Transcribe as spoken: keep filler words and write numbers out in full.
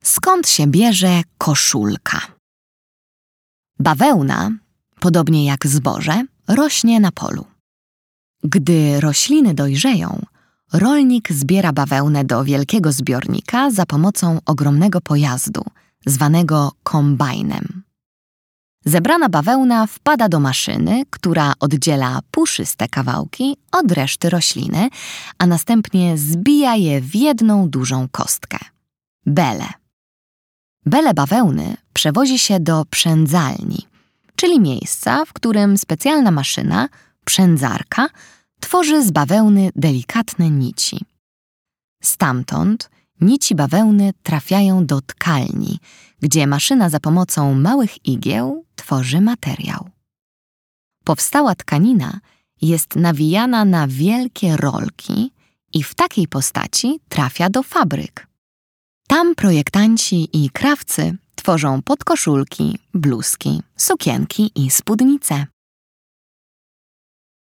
Skąd się bierze koszulka? Bawełna, podobnie jak zboże, rośnie na polu. Gdy rośliny dojrzeją, rolnik zbiera bawełnę do wielkiego zbiornika za pomocą ogromnego pojazdu, zwanego kombajnem. Zebrana bawełna wpada do maszyny, która oddziela puszyste kawałki od reszty rośliny, a następnie zbija je w jedną dużą kostkę – belę. Belę bawełny przewozi się do przędzalni, czyli miejsca, w którym specjalna maszyna, przędzarka, tworzy z bawełny delikatne nici. Stamtąd nici bawełny trafiają do tkalni, gdzie maszyna za pomocą małych igieł tworzy materiał. Powstała tkanina jest nawijana na wielkie rolki i w takiej postaci trafia do fabryk. Tam projektanci i krawcy tworzą podkoszulki, bluzki, sukienki i spódnice.